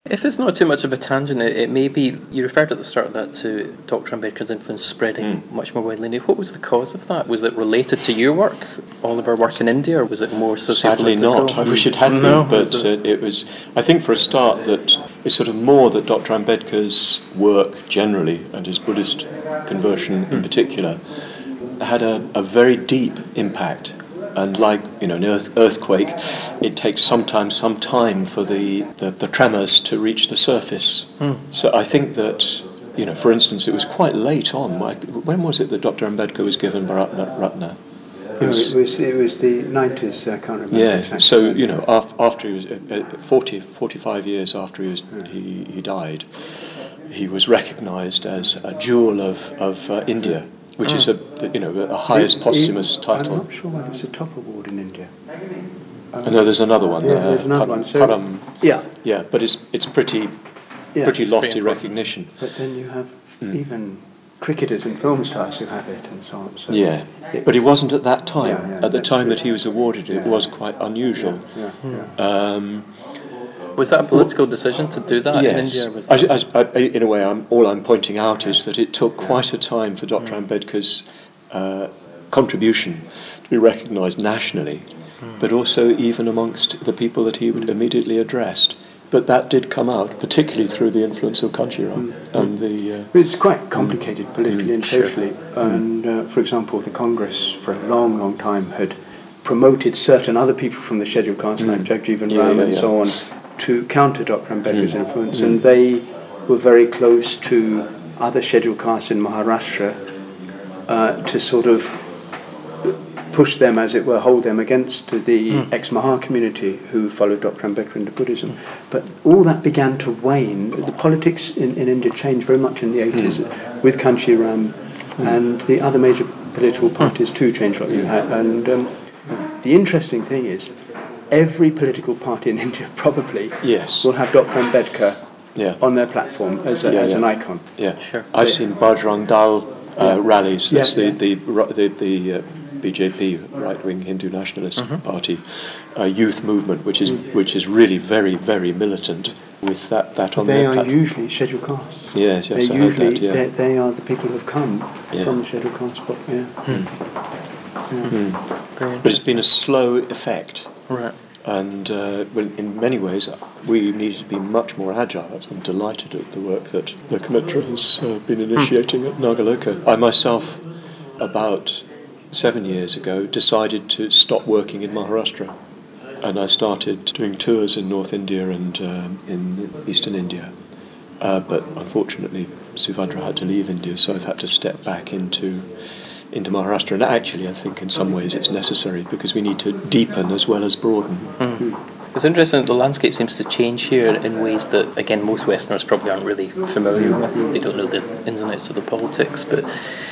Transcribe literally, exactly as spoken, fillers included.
If it's not too much of a tangent, it, it may be, you referred at the start of that to Doctor Ambedkar's influence spreading mm. much more widely. What was the cause of that? Was it related to your work, all of our work in India, or was it more socio-political? Sadly not. I wish it had been, no, but it? Uh, it was, I think for a start, that it's sort of more that Doctor Ambedkar's work generally, and his Buddhist conversion mm. in particular, had a, a very deep impact. And like, you know, an earth, earthquake, it takes sometimes some time for the, the, the tremors to reach the surface. Mm. So I think that, you know, for instance, it was quite late on. My, when was it that Doctor Ambedkar was given Bharat Ratna? It was, it was, it was the nineties, I can't remember. Yeah, exactly. So, you know, after he was, uh, forty, forty-five years after he, was, he, he died, he was recognised as a jewel of, of uh, India. Which mm. is a you know the highest it, posthumous it, title. I'm not sure whether it's a top award in India. Um, no, there's another one. Yeah, uh, there's another Par- one. So, Param, yeah, yeah, but it's it's pretty yeah, pretty it's lofty pretty recognition. But then you have mm. even cricketers and film stars who have it, and so on. So yeah, but it wasn't at that time. Yeah, yeah, at the time true. that he was awarded, it yeah. was quite unusual. Yeah, yeah, yeah. Um, Was that a political decision to do that yes. in India? Was that I, I, I, in a way, I'm, all I'm pointing out is that it took quite a time for Doctor Mm. Ambedkar's uh, contribution to be recognised nationally, mm. but also even amongst the people that he would immediately addressed. But that did come out, particularly through the influence of Kanchiram. Mm. and the. Uh, it's quite complicated mm. politically mm. and socially. Sure. And, uh, for example, the Congress for a long, long time had promoted certain other people from the scheduled caste, mm. like Jagjeevan yeah, Ram yeah, and yeah. so on, to counter Doctor Ambedkar's mm. influence. Mm. And they were very close to other scheduled castes in Maharashtra uh, to sort of push them, as it were, hold them against the mm. ex-Mahar community who followed Doctor Ambedkar into Buddhism. Mm. But all that began to wane. The politics in, in India changed very much in the eighties mm. with Kanchiram, mm. and the other major political parties too changed what you had. And um, mm. the interesting thing is, every political party in India probably yes. will have Doctor Ambedkar yeah. on their platform as, a, yeah, as yeah. an icon. Yeah, sure. I've yeah. seen Bajrang Dal uh, yeah. rallies. That's yeah, the, yeah. the the the, the uh, B J P, right-wing Hindu nationalist mm-hmm. party, uh, youth movement, which is mm. which is really very very militant. With that that on they their are platform. usually scheduled castes. Yes, yes, they I usually heard that, yeah. they are the people who have come yeah. from the scheduled caste. But yeah. Mm. yeah. Mm. But it's been a slow effect. Right. And uh, well, in many ways, we need to be much more agile. I'm delighted at the work that Lokamitra has uh, been initiating at Nagaloka. I myself, about seven years ago, decided to stop working in Maharashtra. And I started doing tours in North India and um, in Eastern India. Uh, but unfortunately, Subhadra had to leave India, so I've had to step back into into Maharashtra. And actually, I think in some ways it's necessary because we need to deepen as well as broaden. Mm. It's interesting that the landscape seems to change here in ways that, again, most Westerners probably aren't really familiar with. They don't know the ins and outs of the politics. But